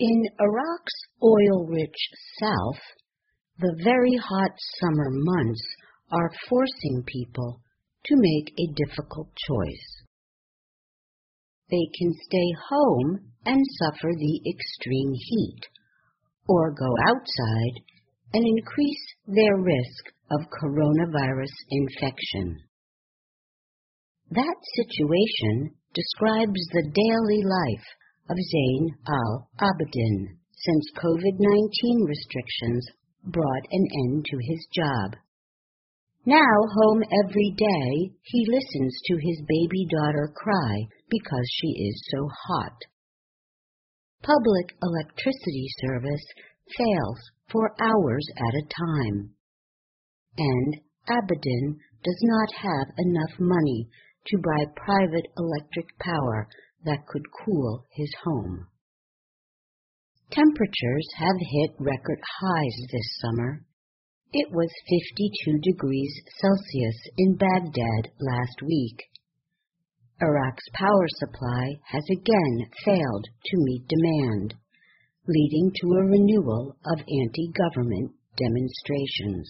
In Iraq's oil-rich south, the very hot summer months are forcing people to make a difficult choice. They can stay home and suffer the extreme heat, or go outside and increase their risk of coronavirus infection. That situation describes the daily life of Zain al-Abidin since COVID-19 restrictions brought an end to his job. Now home every day, he listens to his baby daughter cry because she is so hot. Public electricity service fails for hours at a time, and Abidin does not have enough money to buy private electric power that could cool his home. Temperatures have hit record highs this summer. It was 52 degrees Celsius in Baghdad last week. Iraq's power supply has again failed to meet demand, leading to a renewal of anti-government demonstrations.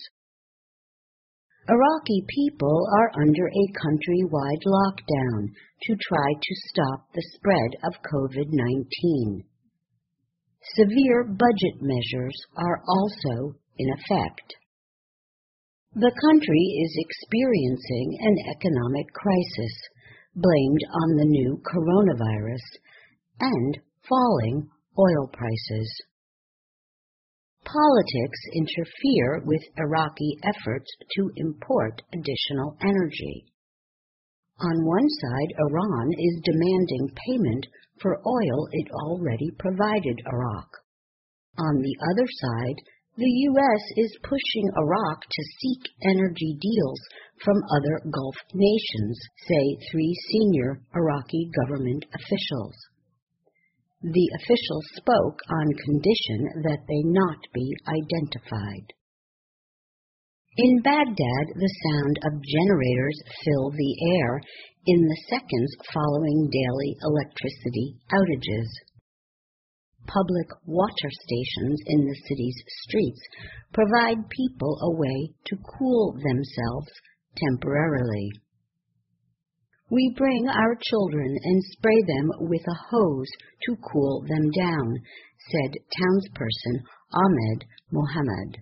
Iraqi people are under a countrywide lockdown to try to stop the spread of COVID-19. Severe budget measures are also in effect. The country is experiencing an economic crisis blamed on the new coronavirus and falling oil prices. Politics interfere with Iraqi efforts to import additional energy. On one side, Iran is demanding payment for oil it already provided Iraq. On the other side, the U.S. is pushing Iraq to seek energy deals from other Gulf nations, say 3 senior Iraqi government officials. The officials spoke on condition that they not be identified. In Baghdad, the sound of generators fill the air in the seconds following daily electricity outages. Public water stations in the city's streets provide people a way to cool themselves temporarily. We bring our children and spray them with a hose to cool them down, said townsperson Ahmed Mohammed.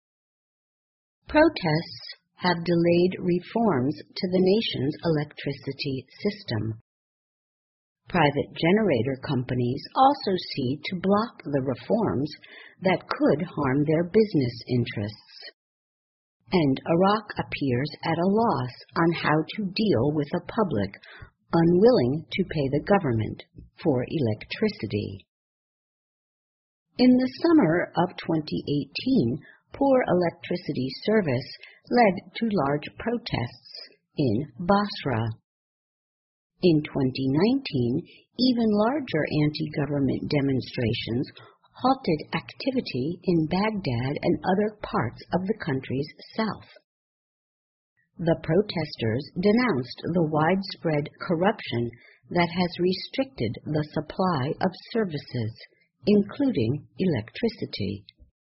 Protests have delayed reforms to the nation's electricity system. Private generator companies also seek to block the reforms that could harm their business interests. And Iraq appears at a loss on how to deal with a public unwilling to pay the government for electricity. In the summer of 2018, poor electricity service led to large protests in Basra. In 2019, even larger anti-government demonstrations halted activity in Baghdad and other parts of the country's south. The protesters denounced the widespread corruption that has restricted the supply of services, including electricity.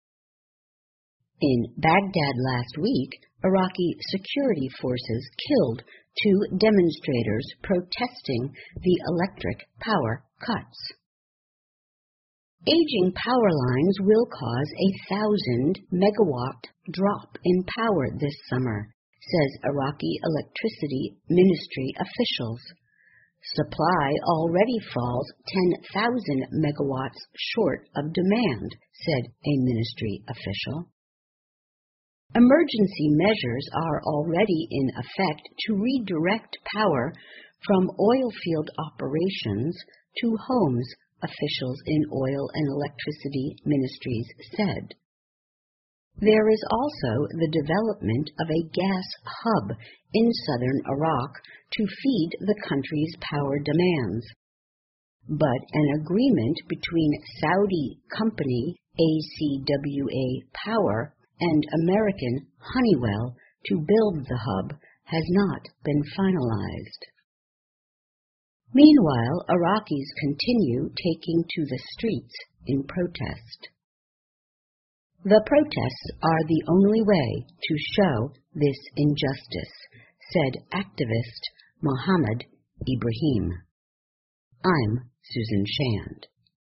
In Baghdad last week, Iraqi security forces killed 2 demonstrators protesting the electric power cuts. Aging power lines will cause a 1,000-megawatt drop in power this summer, says Iraqi Electricity Ministry officials. Supply already falls 10,000 megawatts short of demand, said a ministry official. Emergency measures are already in effect to redirect power from oil field operations to homes, officials in oil and electricity ministries said. There is also the development of a gas hub in southern Iraq to feed the country's power demands. But an agreement between Saudi company ACWA Power and American Honeywell to build the hub has not been finalized. Meanwhile, Iraqis continue taking to the streets in protest. The protests are the only way to show this injustice, said activist Mohammed Ibrahim. I'm Susan Shand.